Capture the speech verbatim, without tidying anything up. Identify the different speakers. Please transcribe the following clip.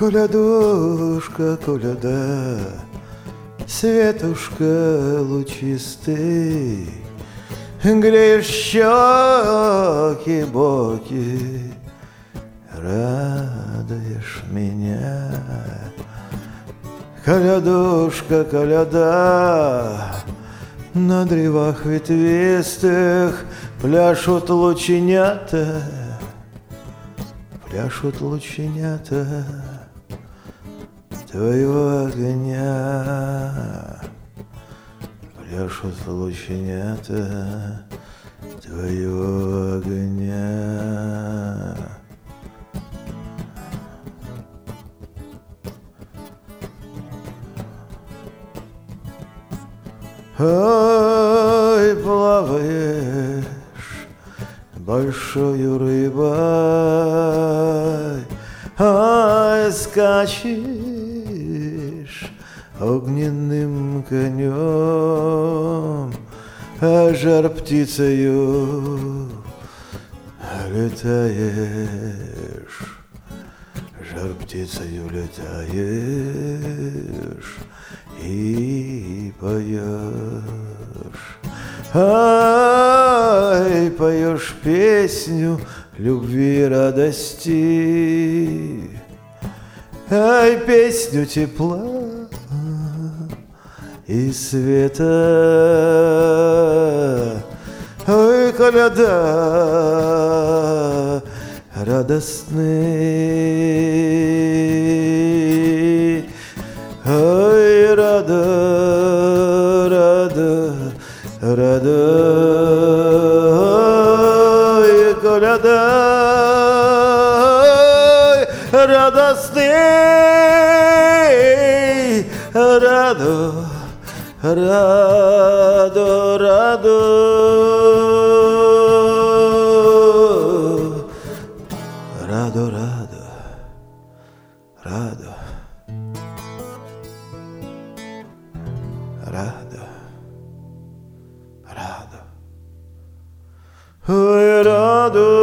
Speaker 1: Колядушка, коляда, светушка лучистый, греешь щеки, боки, радуешь меня. Колядушка, коляда, на древах ветвистых пляшут лученята, пляшут лученята твоего огня, пляшут лученята твоего огня. Ой, плаваешь большою рыбой, ой, скачешь огненным конем, а жар птицею летаешь, жар птицею летаешь и поешь. Ай, поешь песню любви и радости, ай, песню тепла и света. Ой, коляда радостный, ой, рада, рада, рада, ой, коляда радостный, раду, раду, раду, раду, раду, раду, раду, раду, ой, раду.